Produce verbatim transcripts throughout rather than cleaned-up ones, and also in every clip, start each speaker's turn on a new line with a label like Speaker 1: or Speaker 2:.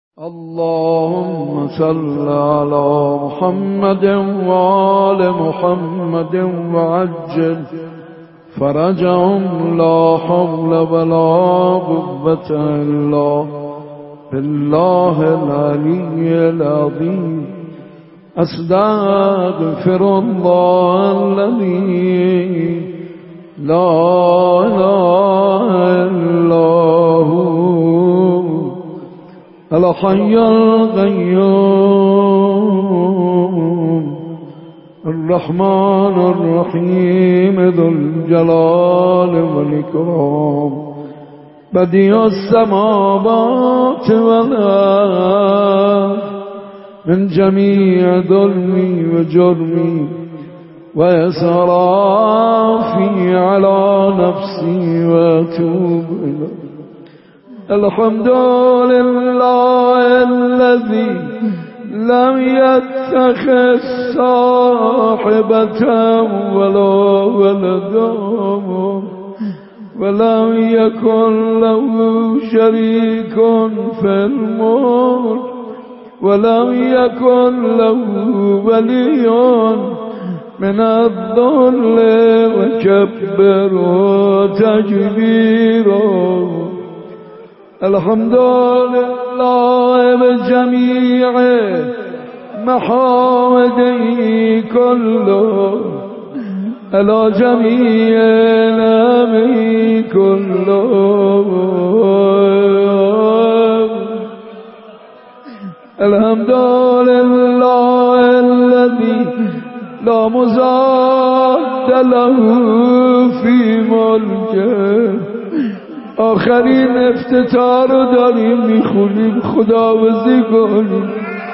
Speaker 1: اللهم صل على محمد وآل محمد وعجل فرجهم لا حول ولا قوة إلا بالله العلي العظيم. أستغفر الله الذي لا إله إلا هو الحي القيوم الرحمن الرحيم ذو الجلال والإكرام بديع السماوات والأرض من جميع ظلمي وجرمي وإسرافي على نفسي وأتوب إليه. الحمد لله الذي لم يتخذ صاحبة ولا ولدا ولم يكن له شريك في الملك ولم يكن له ولي من الذل وكبره تكبيرا. الحمد لله بجميع محامده كله على جميع نعمه كله. الحمد لله الذي لا مضاد له في ملكه. آخرین افتتار رو داریم میخونیم، خداوندی کنیم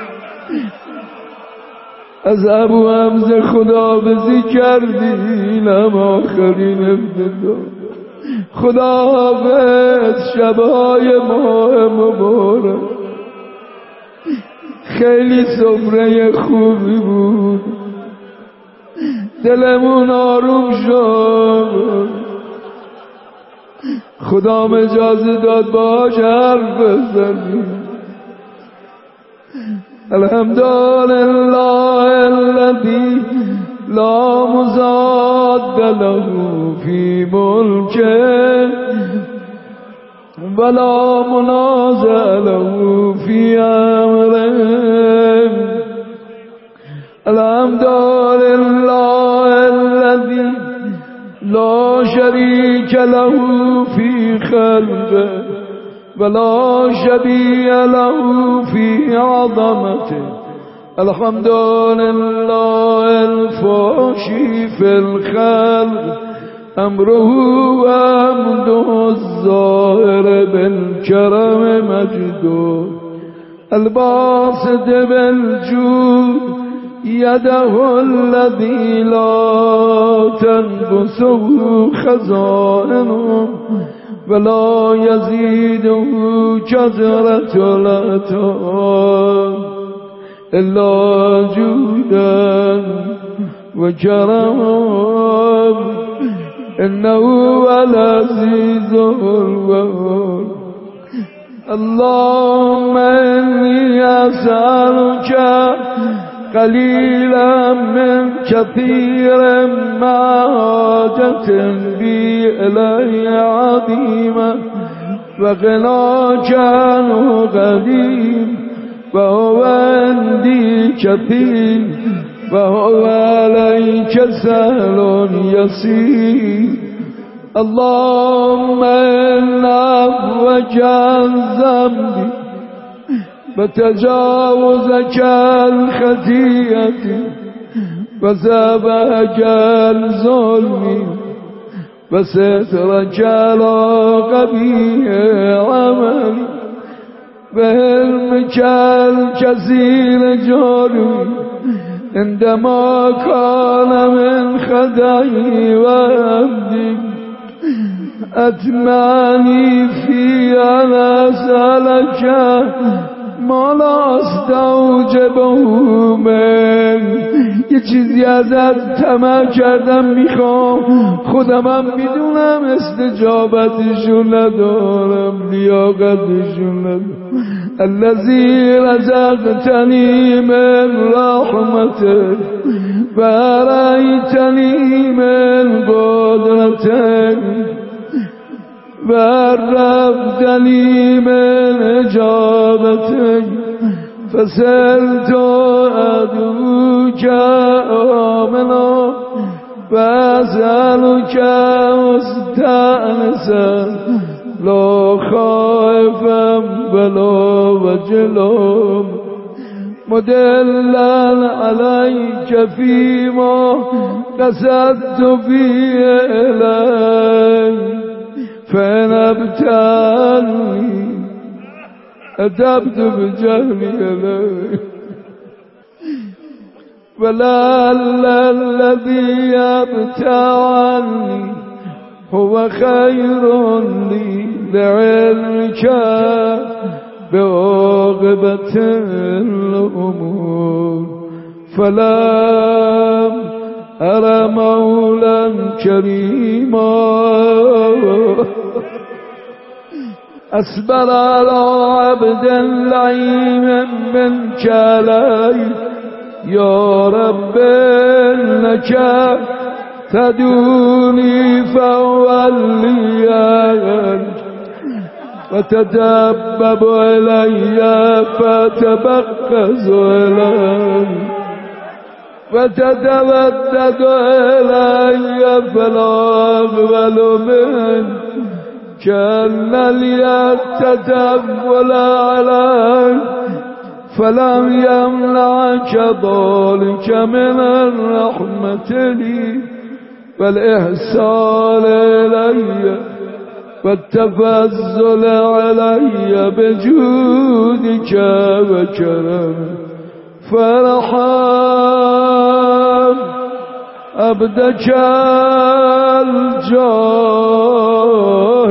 Speaker 1: از ابو حمزه، خداوندی کردیم آخرین افتتار. خداوند شبهای ماه مبارک خیلی سفره خوبی بود، دلمون آروم شد. خدا اجازه داد باش حرف بزنیم. الحمدلله الذي لا مضاد له في ملكه ولا منازع له في امره. الحمدلله الذي لا شريك له في خلقه ولا شبيه له في عظمته. الحمد لله الفاشي في الخلق أمره وأمده الظاهر بالكرم مجده الباسط بالجود يده الذي لا تنبسه خزائنه ولا يزيده كثرة العطاء إلا جودا وكرما إنه العزيز الغفور. اللهم إني أسألك قليلا من كثير ما حاجة بي إليه عظيما وغناك عنه قديم وهو عندي كثير وهو عليك سهل يسير. اللهم إن عفوك عن ذنبي وتجاوزك عن خطيئتي وذبحك عن ظلمي وسترك على قبيح عملي وحلمك الكثير جرمي عندما كان من خدعي وعمدي. أتمني في أن أسألك ما لا استوجبه من. یه چیزی ازت طمع کردم میخوام، خودمم میدونم استجابتشو ندارم، لیاقتشو ندارم، الذي رزقتني من رحمتك وأريتني من قدرتك وعرفتني من إجابتك فسألت أدعوك آمنا وأسألك مستأنسا لا خائفا ولا وجلا مدلا عليك فيما قصدت فيه إليك فإن ابتلني أتبت بجهلي إليك ولعل الذي يبتعني هو خير لي لعلمك بعاقبة الأمور فلم أرى مولا كريما أصبر على عبد لعيم منك علي يا رب إنك تدوني فولي وتدبب إلي فتبقز إلي وتتودد إلي فلا أقبل منك كأن اليد تتبول علي فلم يمنعك ذلك من الرحمة لي والإحسان إلي والتفضل علي بجودك وكرمك فارحم عبدك الجار